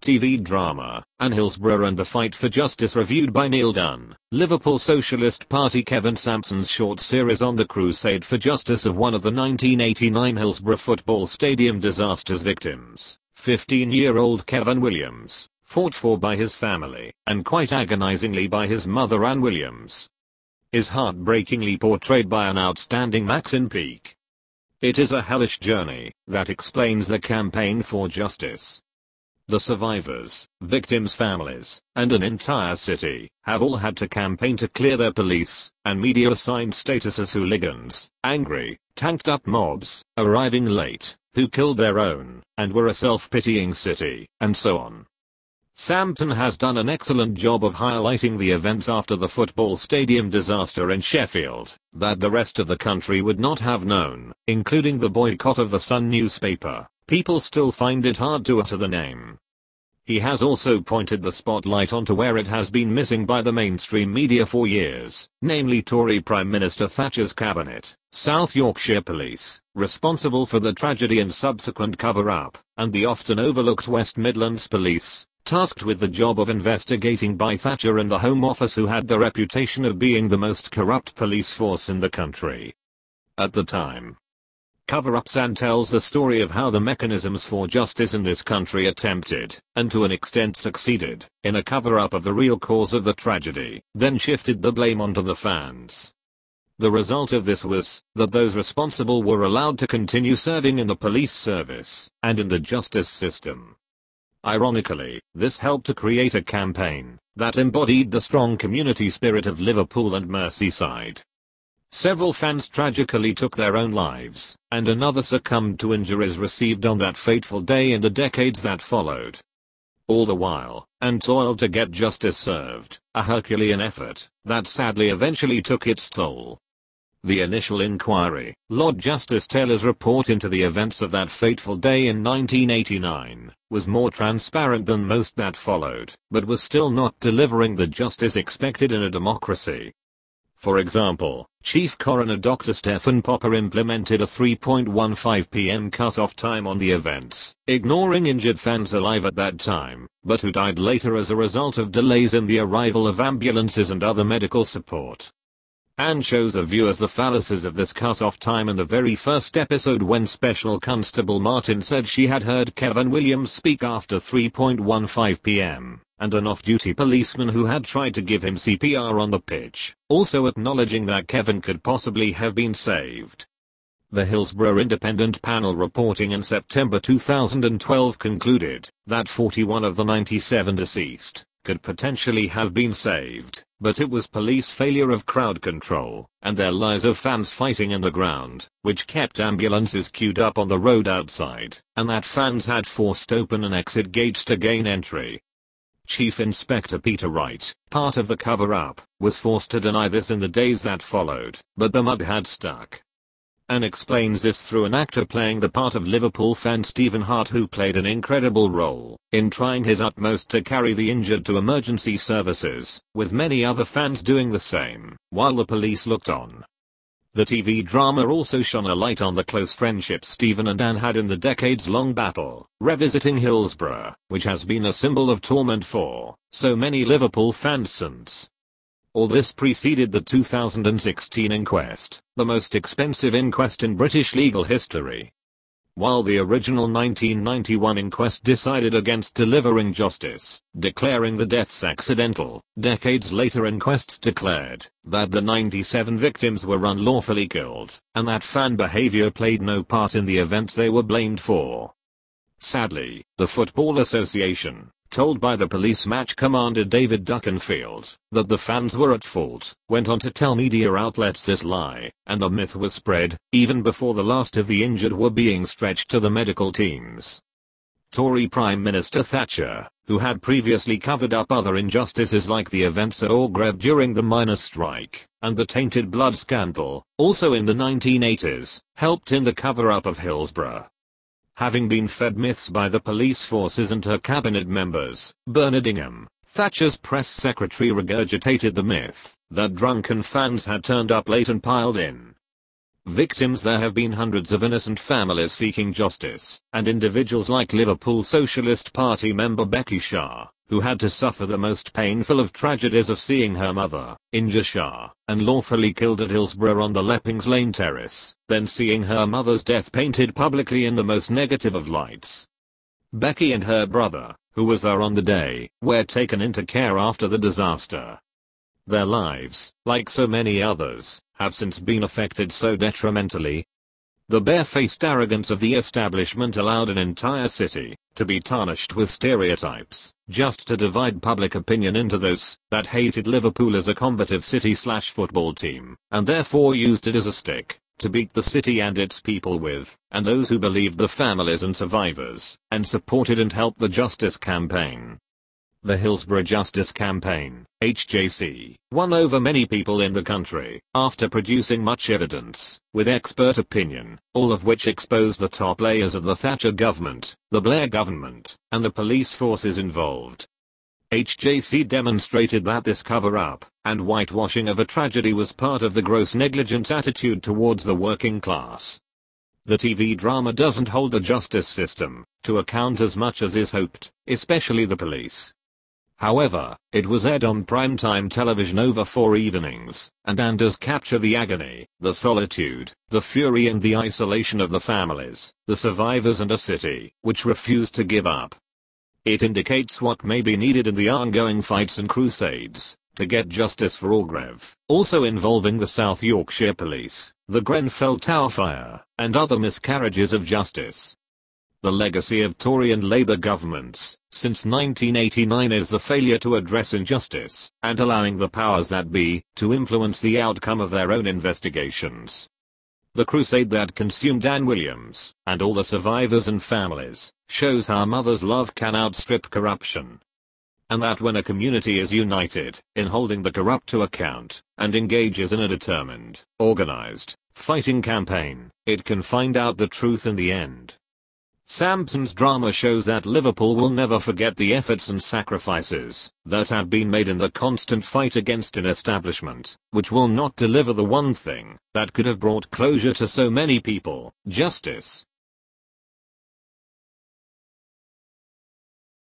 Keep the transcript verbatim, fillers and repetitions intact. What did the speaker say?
T V drama, and Hillsborough and the Fight for Justice reviewed by Neil Dunn. Liverpool Socialist Party Kevin Sampson's short series on the crusade for justice of one of the nineteen eighty-nine Hillsborough football stadium disaster's victims, fifteen-year-old Kevin Williams, fought for by his family, and quite agonizingly by his mother Ann Williams, is heartbreakingly portrayed by an outstanding Maxine Peake. It is a hellish journey that explains the campaign for justice. The survivors, victims' families, and an entire city have all had to campaign to clear their police and media assigned status as hooligans, angry, tanked-up mobs, arriving late, who killed their own, and were a self-pitying city, and so on. Sampson has done an excellent job of highlighting the events after the football stadium disaster in Sheffield that the rest of the country would not have known, including the boycott of the Sun newspaper. People still find it hard to utter the name. He has also pointed the spotlight onto where it has been missing by the mainstream media for years, namely Tory Prime Minister Thatcher's cabinet, South Yorkshire Police, responsible for the tragedy and subsequent cover-up, and the often overlooked West Midlands Police, tasked with the job of investigating by Thatcher and the Home Office, who had the reputation of being the most corrupt police force in the country at the time. Cover-Ups and tells the story of how the mechanisms for justice in this country attempted, and to an extent succeeded, in a cover-up of the real cause of the tragedy, then shifted the blame onto the fans. The result of this was that those responsible were allowed to continue serving in the police service and in the justice system. Ironically, this helped to create a campaign that embodied the strong community spirit of Liverpool and Merseyside. Several fans tragically took their own lives, and another succumbed to injuries received on that fateful day in the decades that followed. All the while, and toiled to get justice served, a Herculean effort that sadly eventually took its toll. The initial inquiry, Lord Justice Taylor's report into the events of that fateful day in nineteen eighty-nine, was more transparent than most that followed, but was still not delivering the justice expected in a democracy. For example, Chief Coroner Doctor Stephen Popper implemented a three point one five p m cut-off time on the events, ignoring injured fans alive at that time, but who died later as a result of delays in the arrival of ambulances and other medical support. And shows the viewers the fallacies of this cut-off time in the very first episode, when Special Constable Martin said she had heard Kevin Williams speak after three point one five p m, and an off-duty policeman who had tried to give him C P R on the pitch, also acknowledging that Kevin could possibly have been saved. The Hillsborough Independent panel reporting in September two thousand twelve concluded that forty-one of the ninety-seven deceased could potentially have been saved, but it was police failure of crowd control and their lies of fans fighting in the ground which kept ambulances queued up on the road outside, and that fans had forced open an exit gates to gain entry. Chief Inspector Peter Wright, part of the cover-up, was forced to deny this in the days that followed, but the mud had stuck. And explains this through an actor playing the part of Liverpool fan Stephen Hart, who played an incredible role in trying his utmost to carry the injured to emergency services, with many other fans doing the same, while the police looked on. The T V drama also shone a light on the close friendship Stephen and Anne had in the decades-long battle, revisiting Hillsborough, which has been a symbol of torment for so many Liverpool fans since. All this preceded the two thousand sixteen inquest, the most expensive inquest in British legal history. While the original nineteen ninety-one inquest decided against delivering justice, declaring the deaths accidental, decades later inquests declared that the ninety-seven victims were unlawfully killed, and that fan behavior played no part in the events they were blamed for. Sadly, the Football Association, told by the police match commander David Duckenfield that the fans were at fault, went on to tell media outlets this lie, and the myth was spread even before the last of the injured were being stretched to the medical teams. Tory Prime Minister Thatcher, who had previously covered up other injustices like the events at Orgreave during the miners' strike and the tainted blood scandal, also in the nineteen eighties, helped in the cover-up of Hillsborough. Having been fed myths by the police forces and her cabinet members, Bernard Ingham, Thatcher's press secretary, regurgitated the myth that drunken fans had turned up late and piled in. victims there have been hundreds of innocent families seeking justice, and individuals like Liverpool Socialist Party member Becky Shah, who had to suffer the most painful of tragedies of seeing her mother, Inja Shah, unlawfully killed at Hillsborough on the Leppings Lane terrace, then seeing her mother's death painted publicly in the most negative of lights. Becky and her brother, who was there on the day, were taken into care after the disaster. Their lives, like so many others, have since been affected so detrimentally. The barefaced arrogance of the establishment allowed an entire city to be tarnished with stereotypes, just to divide public opinion into those that hated Liverpool as a combative city slash football team, and therefore used it as a stick to beat the city and its people with, and those who believed the families and survivors, and supported and helped the Justice Campaign. The Hillsborough Justice Campaign, H J C, won over many people in the country, after producing much evidence, with expert opinion, all of which exposed the top layers of the Thatcher government, the Blair government, and the police forces involved. H J C demonstrated that this cover-up and whitewashing of a tragedy was part of the gross negligent attitude towards the working class. The T V drama doesn't hold the justice system to account as much as is hoped, especially the police. However, it was aired on primetime television over four evenings, and and does capture the agony, the solitude, the fury and the isolation of the families, the survivors and a city which refused to give up. It indicates what may be needed in the ongoing fights and crusades to get justice for Orgreave, also involving the South Yorkshire Police, the Grenfell Tower fire, and other miscarriages of justice. The legacy of Tory and Labour governments since nineteen eighty-nine is the failure to address injustice and allowing the powers that be to influence the outcome of their own investigations. The crusade that consumed Anne Williams and all the survivors and families shows how mother's love can outstrip corruption. And that when a community is united in holding the corrupt to account and engages in a determined, organized, fighting campaign, it can find out the truth in the end. Sampson's drama shows that Liverpool will never forget the efforts and sacrifices that have been made in the constant fight against an establishment, which will not deliver the one thing that could have brought closure to so many people, justice.